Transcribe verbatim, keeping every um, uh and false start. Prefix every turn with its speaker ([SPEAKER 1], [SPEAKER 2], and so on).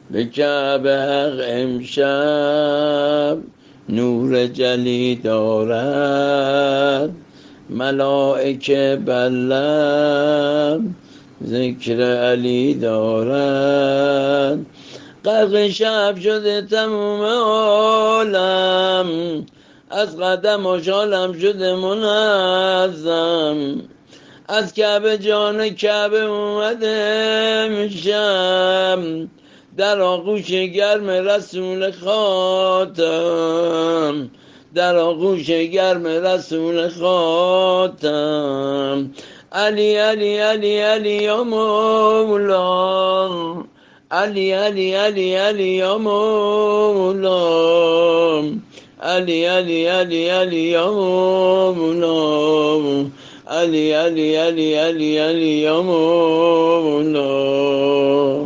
[SPEAKER 1] به کعبه حق امشب نور جلی دارد، ملائکه بر لب ذکر علی دارد. غرق شب شده تموم عالم، از قدم و شالم شده منظم. از کعبه جان کعبه اومده میشم، در آغوش گرم رسول خاتم، در آغوش گرم رسول خاتم. علی علی علی علی یا مولا، علی علی علی علی یا مولا، علی علی علی علی یا مولا، علی علی علی علی علی یا مولا.